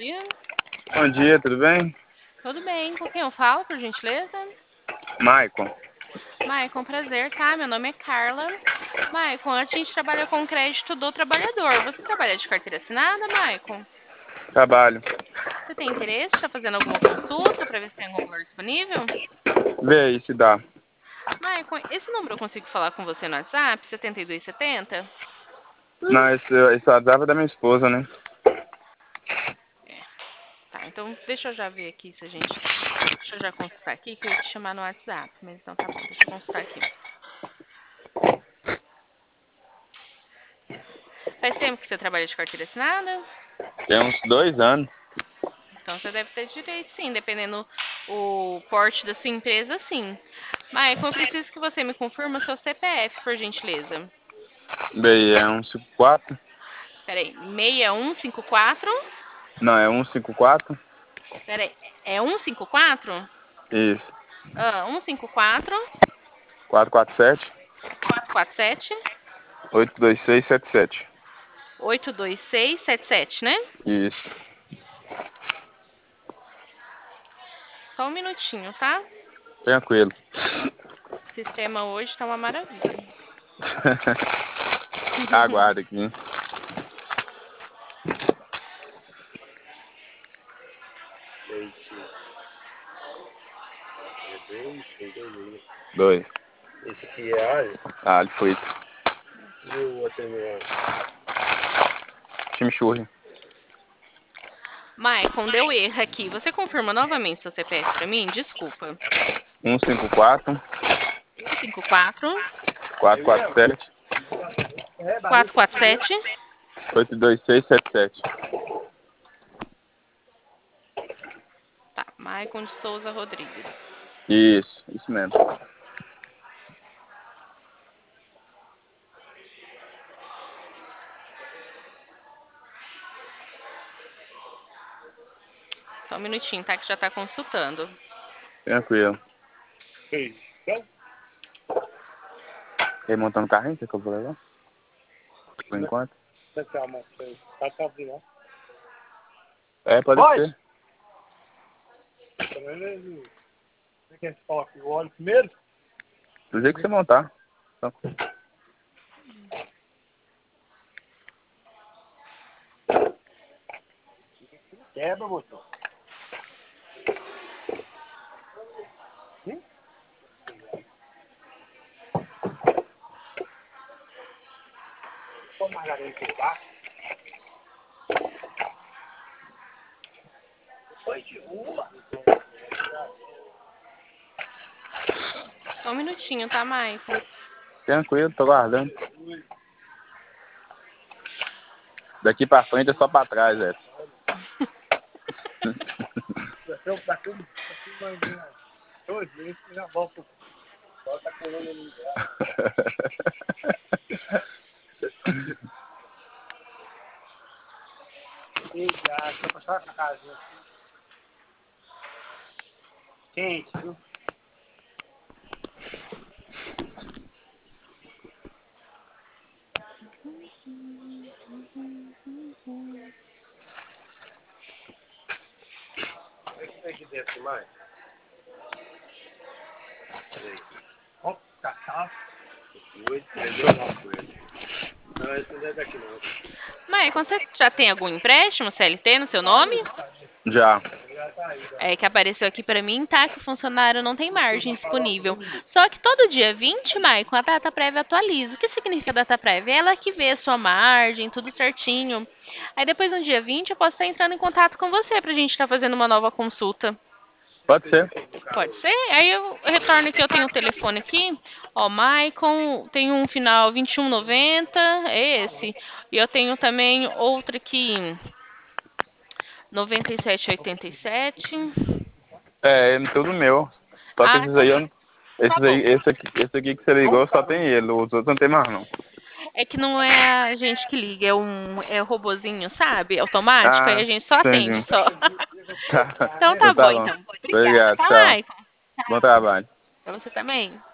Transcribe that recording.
dia. Bom dia, tudo bem? Tudo bem, com quem eu falo, por gentileza? Maicon. Maicon, prazer, tá? Meu nome é Carla. Maicon, a gente trabalha com crédito do trabalhador. Você trabalha de carteira assinada, Maicon? Trabalho. Você tem interesse? Está fazendo alguma consulta para ver se tem algum valor disponível? Vê aí se dá. Maicon, esse número eu consigo falar com você no WhatsApp? 7270? Não, esse WhatsApp é da minha esposa, né? Tá, então deixa eu já ver aqui se a gente... Deixa eu já consultar aqui que eu ia te chamar no WhatsApp. Mas então tá bom, deixa eu consultar aqui. Faz tempo que você trabalha de carteira assinada? Tem uns 2 anos. Então você deve ter direito, sim, dependendo o porte da sua empresa, sim. Maicon, eu preciso que você me confirme o seu CPF, por gentileza. Vê aí, é 154? Peraí, 6154? Não, é 154? Peraí, é 154? Isso. 154 447 447 82677. 82677, né? Isso. Só um minutinho, tá? Tranquilo. O sistema hoje tá uma maravilha. Aguarda aqui. Dois. Esse aqui é alho? Alho frito. E o outro é Chimichurri. Maicon, deu erro aqui. Você confirma novamente seu CPF pra mim? Desculpa. 154 154 447 447 82677. Tá, Maicon de Souza Rodrigues. Isso mesmo. Só um minutinho, tá? Que já tá consultando. Tranquilo. Quer ir montando carrinho? Quer que eu vou levar? Por enquanto? É, pode ser. Você quer que coloque o óleo primeiro? Do jeito que você montar. Então, Quebra, motor. Põe margarina aqui, tá? Foi de rua. Só um minutinho, tá, Maicon? tranquilo, tô guardando. Daqui pra frente é só pra trás, essa. Daqui mais 2 meses você já volta. Volta a coluna no lugar. E já, só passar essa casinha aqui. Quente, viu? Vê que tem aqui dentro mais. Ó, cacau. 8, 3, 9, não, esse não é daqui não. Maicon, você já tem algum empréstimo CLT no seu nome? Já. É que apareceu aqui pra mim, tá? Que o funcionário não tem margem disponível. Só que todo dia 20, Maicon, a data prévia atualiza. O que significa data prévia? Ela que vê a sua margem, tudo certinho. Aí depois no dia 20 eu posso estar entrando em contato com você pra gente estar fazendo uma nova consulta. Pode ser. Pode ser? Aí eu retorno aqui, eu tenho o telefone aqui. Ó, Maicon, tem um final 2190, é esse. E eu tenho também outro aqui, 9787. É tudo meu. Só que Ah, esses então aí, tá bom. esse aqui que você ligou só tem ele. Os outros não tem mais não. É que não é a gente que liga, é o robozinho, sabe? Automático, aí Ah, a gente só atende entendi. só. Tá. Então Então tá tá bom, bom. então. Obrigada, Obrigado, tá, tchau. Maicon? Bom trabalho. Pra você também.